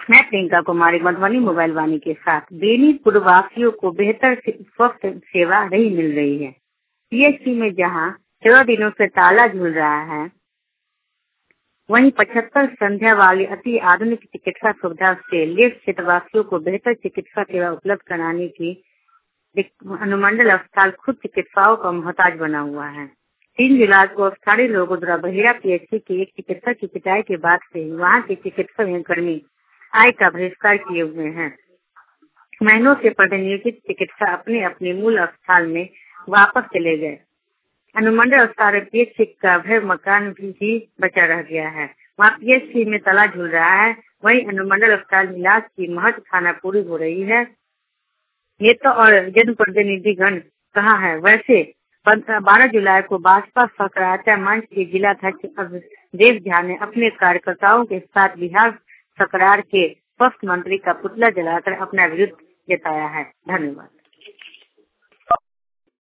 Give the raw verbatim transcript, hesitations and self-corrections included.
मैं प्रियंका कुमारी मधुबनी मोबाइल वाणी के साथ बेनीपुर वासियों को बेहतर स्वास्थ्य सेवा नहीं मिल रही है। पीएचसी में जहां चौदह दिनों से ताला झूल रहा है, वहीं पचहत्तर संध्या वाली अति आधुनिक चिकित्सा सुविधा से लेस क्षेत्रवासियों को बेहतर चिकित्सा सेवा उपलब्ध कराने की अनुमंडल अस्पताल खुद चिकित्साओं का मोहताज बना हुआ है। तीन जुलाई को स्थानीय लोगों द्वारा बहिरा पीएचसी के एक चिकित्सक की पिटाई के बाद से वहां के चिकित्सा कर्मी आय का बहिष्कार किए हुए हैं। महीनों से प्रतिनियोजित चिकित्सा अपने अपने मूल अस्पताल में वापस चले गए। अनुमंडल अस्पताल में पीएचसी का भय मकान भी बचा रह गया है। वहाँ पीएचसी में ताला झूल रहा है, वहीं अनुमंडल अस्पताल में इलाज की महत्व खाना पूरी हो रही है। नेता और जनप्रतिनिधिगण कहाँ है? वैसे बारह जुलाई को भाजपा सकराचा मंच के जिलाध्यक्ष अवधेश झा ने अपने कार्यकर्ताओं के साथ बिहार सरकार के स्वास्थ्य मंत्री का पुतला जलाकर अपना विरोध जताया है। धन्यवाद।